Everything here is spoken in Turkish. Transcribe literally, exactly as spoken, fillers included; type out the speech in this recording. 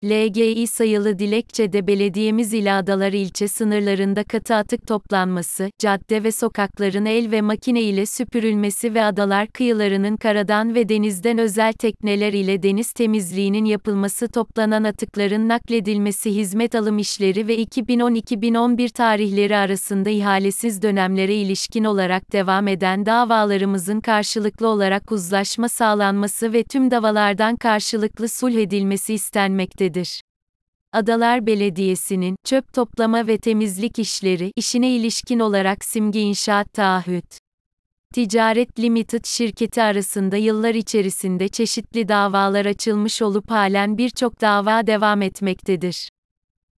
L G İ sayılı dilekçede belediyemiz ile Adalar ilçe sınırlarında katı atık toplanması, cadde ve sokakların el ve makine ile süpürülmesi ve adalar kıyılarının karadan ve denizden özel tekneler ile deniz temizliğinin yapılması, toplanan atıkların nakledilmesi, hizmet alım işleri ve iki bin on iki bin on bir tarihleri arasında ihalesiz dönemlere ilişkin olarak devam eden davalarımızın karşılıklı olarak uzlaşma sağlanması ve tüm davalardan karşılıklı sulh edilmesi istenmektedir. Adalar Belediyesi'nin, çöp toplama ve temizlik işleri, işine ilişkin olarak Simge İnşaat Taahhüt Ticaret Limited şirketi arasında yıllar içerisinde çeşitli davalar açılmış olup halen birçok dava devam etmektedir.